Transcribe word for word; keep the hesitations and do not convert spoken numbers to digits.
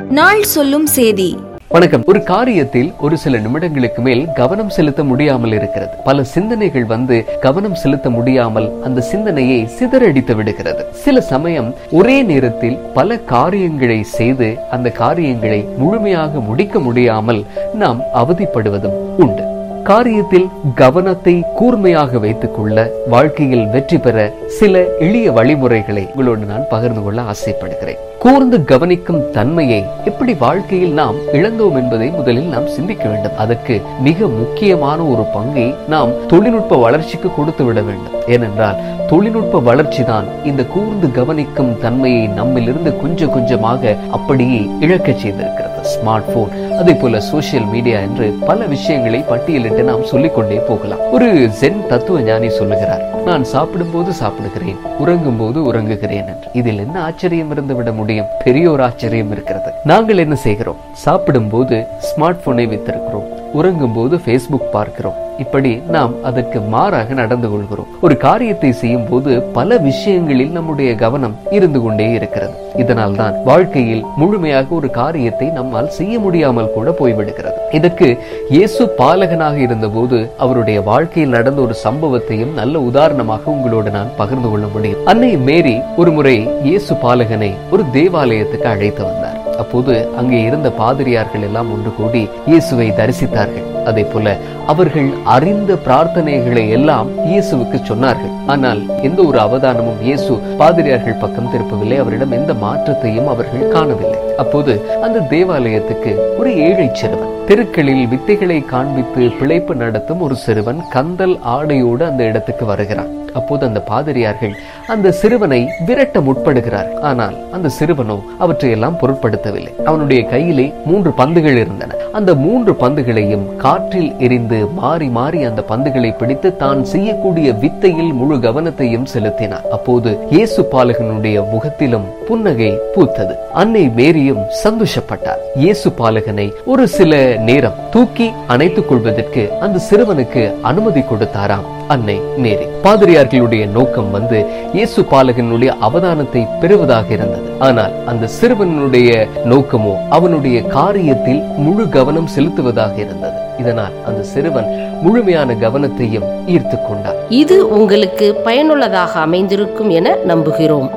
நாள் சொல்லும் செய்தி. வணக்கம். ஒரு காரியத்தில் ஒரு சில நிமிடங்களுக்கு மேல் கவனம் செலுத்த முடியாமல் இருக்கிறது. பல சிந்தனைகள் வந்து கவனம் செலுத்த முடியாமல் அந்த சிந்தனையை சிதறடித்து விடுகிறது. சில சமயம் ஒரே நேரத்தில் பல காரியங்களை செய்து அந்த காரியங்களை முழுமையாக முடிக்க முடியாமல் நாம் அவதிப்படுவதும் உண்டு. காரியத்தில் கவனத்தை கூர்மையாக வைத்துக் கொள்ள, வாழ்க்கையில் வெற்றி பெற சில எளிய வழிமுறைகளை உங்களோடு நான் பகிர்ந்து கொள்ள ஆசைப்படுகிறேன். கூர்ந்து கவனிக்கும் தன்மையை எப்படி வாழ்க்கையில் நாம் இழந்தோம் என்பதை முதலில் நாம் சிந்திக்க வேண்டும். அதற்கு மிக முக்கியமான ஒரு பங்கை நாம் தொழில்நுட்ப வளர்ச்சிக்கு கொடுத்து விட வேண்டும். ஏனென்றால் தொழில்நுட்ப வளர்ச்சி தான் இந்த கூர்ந்து கவனிக்கும் தன்மையை நம்மிலிருந்து கொஞ்சம் கொஞ்சமாக அப்படியே இழக்க செய்திருக்கிறது. ஸ்மார்ட் போன், அதே போல சோசியல் மீடியா என்று பல விஷயங்களை பட்டியலிட்டு நாம் சொல்லிக்கொண்டே போகலாம். ஒரு ஜென் தத்துவ ஞானி சொல்லுகிறார், நான் சாப்பிடும் போது சாப்பிடுகிறேன், உறங்கும் போது உறங்குகிறேன் என்று. இதில் என்ன ஆச்சரியம் இருந்து விட முடியும்? பெரியோர் ஆச்சரியம் இருக்கிறது. நாங்கள் என்ன செய்கிறோம்? சாப்பிடும் போது ஸ்மார்ட் போனை வைத்திருக்கிறோம், உறங்கும் போது பேஸ்புக் பார்க்கிறோம். இப்படி நாம் அதற்கு மாறாக நடந்து கொள்கிறோம். ஒரு காரியத்தை செய்யும் போது பல விஷயங்களில் நம்முடைய கவனம் இருந்து கொண்டே இருக்கிறது. இதனால் தான் வாழ்க்கையில் முழுமையாக ஒரு காரியத்தை நம்மால் செய்ய முடியாமல் கூட போய்விடுகிறது. இதற்கு இயேசு பாலகனாக இருந்த போது அவருடைய வாழ்க்கையில் நடந்த ஒரு சம்பவத்தையும் நல்ல உதாரணமாக உங்களோடு நான் பகிர்ந்து கொள்ள முடியும். அன்னை மேரி ஒரு முறை இயேசு பாலகனை ஒரு தேவாலயத்துக்கு அழைத்து வந்தார். அப்போது அங்கே இருந்த பாதிரியார்கள் எல்லாம் ஒன்று கூடி இயேசுவை தரிசித்தார்கள். அதே போல அவர்கள் அறிந்த பிரார்த்தனைகளை எல்லாம் இயேசுவுக்கு சொன்னார்கள். ஆனால் எந்த ஒரு அவதானமும் இயேசு பாதிரியார்கள் பக்கம் திருப்பவில்லை. அவரிடம் எந்த மாற்றத்தையும் அவர்கள் காணவில்லை. அப்போது அந்த தேவாலயத்துக்கு ஒரு ஏழை சிறுவன், தெருக்களில் வித்தைகளை காண்பித்து பிழைப்பு நடத்தும் ஒரு சிறுவன் கந்தல் ஆடையோடு அந்த இடத்துக்கு வருகிறான். அப்போது அந்த பாதிரியார்கள் அந்த சிறுவனை விரட்ட முற்படுகிறார். ஆனால் அந்த சிறுவனோ அவற்றையெல்லாம் பொருட்படுத்தவில்லை. அவனுடைய கையிலே மூன்று பந்துகள் இருந்தன. அந்த மூன்று பந்துகளையும் காற்றில் எரிந்து மாறி மாறி அந்த பந்துகளை பிடித்து தான் செய்யக்கூடிய வித்தையில் முழு கவனத்தையும் செலுத்தினார். அப்போது இயேசு பாலகனுடைய முகத்திலும் புன்னகை பூத்தது. அன்னை மேரியும் சந்தோஷப்பட்டார். இயேசு பாலகனை ஒரு சில நேரம் தூக்கி அணைத்துக் கொள்வதற்கு அந்த சிறுவனுக்கு அனுமதி கொடுத்தாராம் அன்னை மேரி. பாதிரியார்களுடைய நோக்கம் வந்து இயேசு பாலகனுடைய அவதானத்தை பெறுவதாக இருந்தது. ஆனால் அந்த சிறுவனுடைய நோக்கமோ அவனுடைய காரியத்தில் முழு கவனம் செலுத்துவதாக இருந்தது. இதனால் அந்த சிறுவன் முழுமையான கவனத்தையும் ஈர்த்து கொண்டார். இது உங்களுக்கு பயனுள்ளதாக அமைந்திருக்கும் என நம்புகிறோம்.